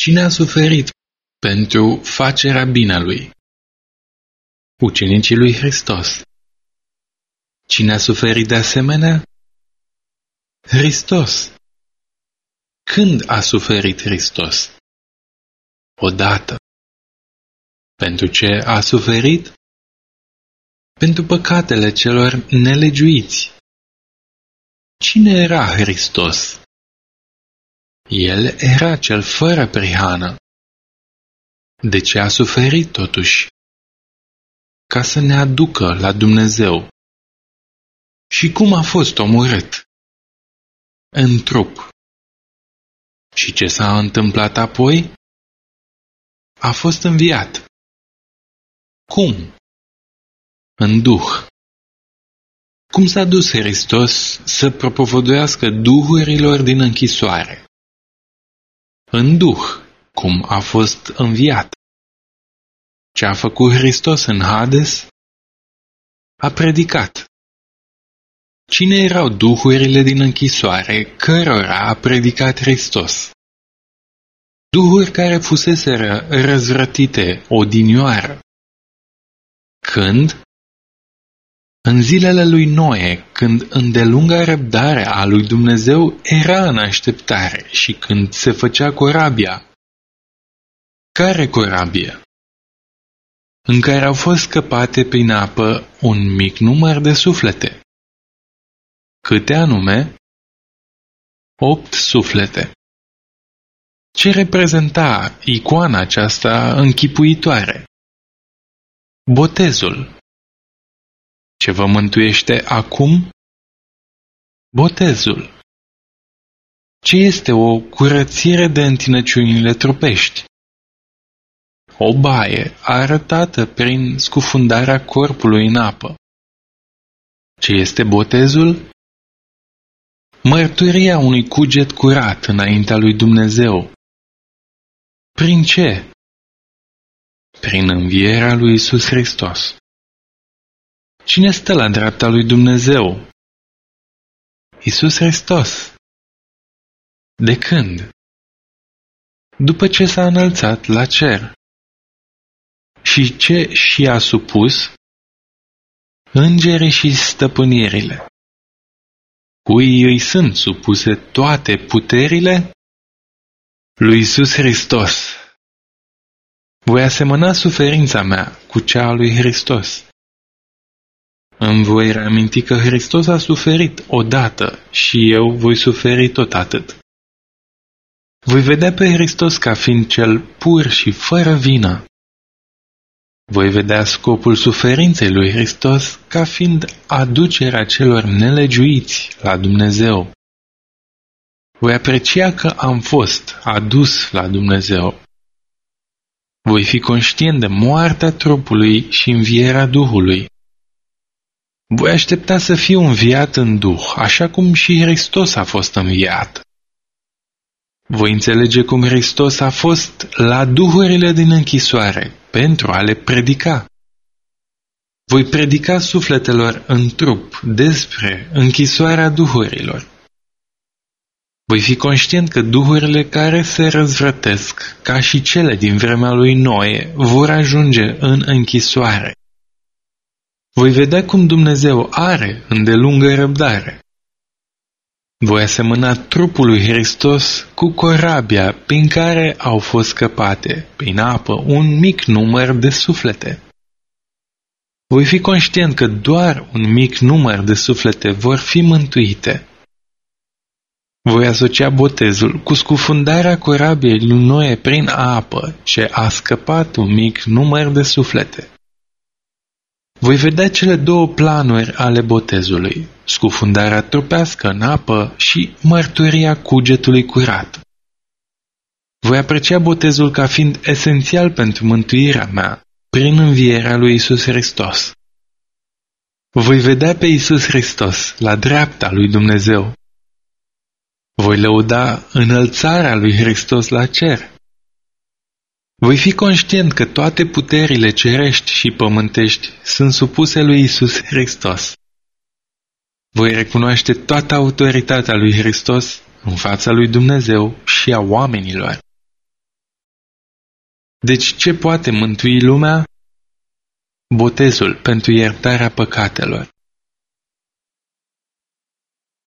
Cine a suferit pentru facerea binelui? Ucenicii lui Hristos. Cine a suferit de asemenea? Hristos. Când a suferit Hristos? Odată. Pentru ce a suferit? Pentru păcatele celor nelegiuiți. Cine era Hristos? El era cel fără prihană. De ce a suferit totuși? Ca să ne aducă la Dumnezeu. Și cum a fost omorât? În trup. Și ce s-a întâmplat apoi? A fost înviat. Cum? În Duh. Cum s-a dus Hristos să propovăduiască duhurilor din închisoare? În Duh, cum a fost înviat. Ce a făcut Hristos în Hades? A predicat. Cine erau duhurile din închisoare cărora a predicat Hristos? Duhuri care fuseseră răzvrătite odinioară. Când? În zilele lui Noe, când îndelunga răbdare a lui Dumnezeu era în așteptare și când se făcea corabia. Care corabie? În care au fost scăpate prin apă un mic număr de suflete. Câte anume? 8 suflete. Ce reprezenta icoana aceasta închipuitoare? Botezul. Ce vă mântuiește acum? Botezul. Ce este o curățire de întinăciunile trupești? O baie arătată prin scufundarea corpului în apă. Ce este botezul? Mărturia unui cuget curat înaintea lui Dumnezeu. Prin ce? Prin învierea lui Iisus Hristos. Cine stă la dreapta lui Dumnezeu? Iisus Hristos. De când? După ce s-a înălțat la cer. Și ce și-a supus? Îngerii și stăpânirile. Cui îi sunt supuse toate puterile? Lui Iisus Hristos. Voi asemăna suferința mea cu cea a lui Hristos. Îmi voi reaminti că Hristos a suferit odată și eu voi suferi tot atât. Voi vedea pe Hristos ca fiind cel pur și fără vină. Voi vedea scopul suferinței lui Hristos ca fiind aducerea celor nelegiuiți la Dumnezeu. Voi aprecia că am fost adus la Dumnezeu. Voi fi conștient de moartea trupului și învierea Duhului. Voi aștepta să fiu înviat în Duh, așa cum și Hristos a fost înviat. Voi înțelege cum Hristos a fost la duhurile din închisoare pentru a le predica. Voi predica sufletelor în trup despre închisoarea duhurilor. Voi fi conștient că duhurile care se răzvrătesc, ca și cele din vremea lui Noe, vor ajunge în închisoare. Voi vedea cum Dumnezeu are îndelungă răbdare. Voi asemăna trupul lui Hristos cu corabia prin care au fost scăpate prin apă un mic număr de suflete. Voi fi conștient că doar un mic număr de suflete vor fi mântuite. Voi asocia botezul cu scufundarea corabiei lui Noe prin apă, ce a scăpat un mic număr de suflete. Voi vedea cele două planuri ale botezului, scufundarea trupească în apă și mărturia cugetului curat. Voi aprecia botezul ca fiind esențial pentru mântuirea mea, prin învierea lui Iisus Hristos. Voi vedea pe Iisus Hristos la dreapta lui Dumnezeu. Voi lăuda înălțarea lui Hristos la cer. Voi fi conștient că toate puterile cerești și pământești sunt supuse lui Iisus Hristos. Voi recunoaște toată autoritatea lui Hristos în fața lui Dumnezeu și a oamenilor. Deci ce poate mântui lumea? Botezul pentru iertarea păcatelor.